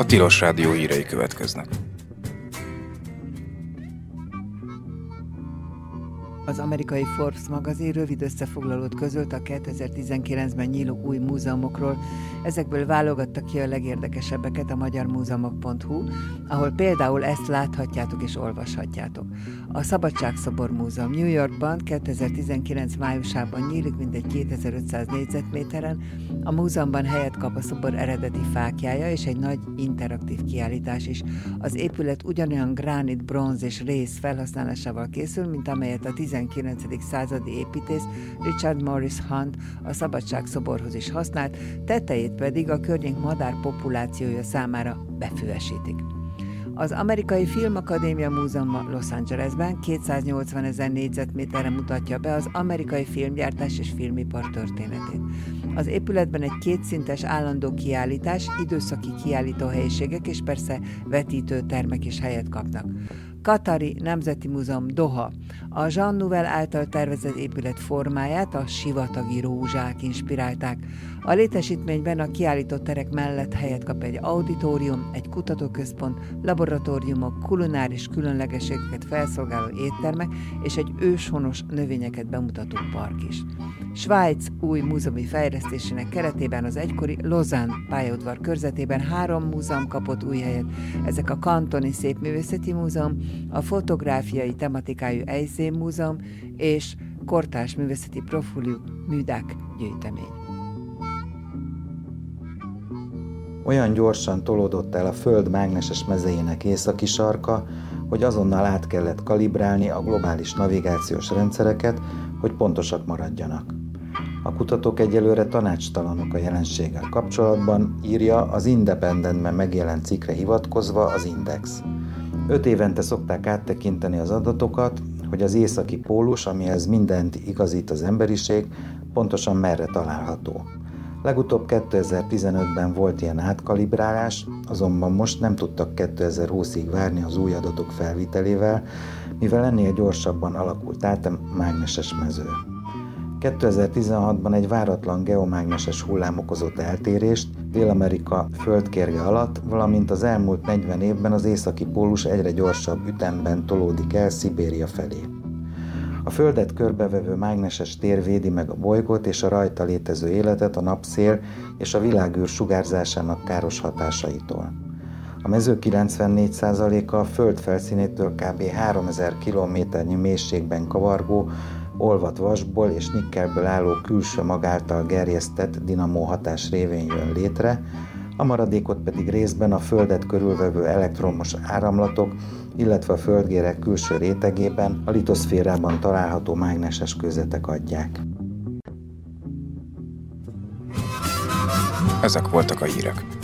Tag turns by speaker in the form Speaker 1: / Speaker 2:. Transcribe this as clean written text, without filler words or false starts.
Speaker 1: Tilos Rádió hírei következnek.
Speaker 2: Az amerikai Forbes magazin rövid összefoglalót közölt a 2019-ben nyíló új múzeumokról. Ezekből válogattak ki a legérdekesebbeket a magyarmúzeumok.hu, ahol például ezt láthatjátok és olvashatjátok. A Szabadságszobor Múzeum New Yorkban 2019 májusában nyílik mintegy 2500 négyzetméteren. A múzeumban helyet kap a szobor eredeti fáklyája és egy nagy interaktív kiállítás is. Az épület ugyanolyan gránit, bronz és rész felhasználásával készül, mint amelyet a 19. századi építész Richard Morris Hunt a Szabadságszoborhoz is használt, tetejét pedig a környék madár populációja számára befüvesítik. Az Amerikai Filmakadémia Múzeuma Los Angelesben 280 000 négyzetméterre mutatja be az amerikai filmgyártás és filmipar történetét. Az épületben egy kétszintes állandó kiállítás, időszaki kiállítóhelyiségek és persze vetítőtermek is helyet kapnak. Katari Nemzeti Múzeum Doha. A Jean Nouvel által tervezett épület formáját a sivatagi rózsák inspirálták. A létesítményben a kiállított terek mellett helyet kap egy auditorium, egy kutatóközpont, laboratóriumok, kulináris különlegességeket felszolgáló éttermek és egy őshonos növényeket bemutató park is. Svájc új múzeumi fejlesztésének keretében az egykori Lausanne pályaudvar körzetében 3 múzeum kapott új helyet. Ezek a Kantoni Szépművészeti Múzeum, a Fotográfiai tematikájú Ejszén Múzeum és Kortárs Művészeti Profiliú műdák gyűjtemény.
Speaker 3: Olyan gyorsan tolódott el a Föld mágneses mezejének északi sarka, hogy azonnal át kellett kalibrálni a globális navigációs rendszereket, hogy pontosak maradjanak. A kutatók egyelőre tanácstalanok a jelenséggel kapcsolatban, írja az Independentben megjelent cikkre hivatkozva az Index. 5 évente szokták áttekinteni az adatokat, hogy az északi pólus, amihez mindent igazít az emberiség, pontosan merre található. Legutóbb 2015-ben volt ilyen átkalibrálás, azonban most nem tudtak 2020-ig várni az új adatok felvitelével, mivel ennél gyorsabban alakult át a mágneses mező. 2016-ban egy váratlan geomágneses hullám okozott eltérést Dél-Amerika földkérge alatt, valamint az elmúlt 40 évben az északi pólus egyre gyorsabb ütemben tolódik el Szibéria felé. A Földet körbevevő mágneses tér védi meg a bolygót és a rajta létező életet a napszél és a világűr sugárzásának káros hatásaitól. A mező 94%-a a Föld felszínétől kb. 3000 km mélységben kavargó, olvadt vasból és nikkelből álló külső mag által gerjesztett dinamó hatás révén jön létre, a maradékot pedig részben a Földet körülvevő elektromos áramlatok, illetve a földgérek külső rétegében, a litoszférában található mágneses kőzetek adják.
Speaker 1: Ezek voltak a hírek.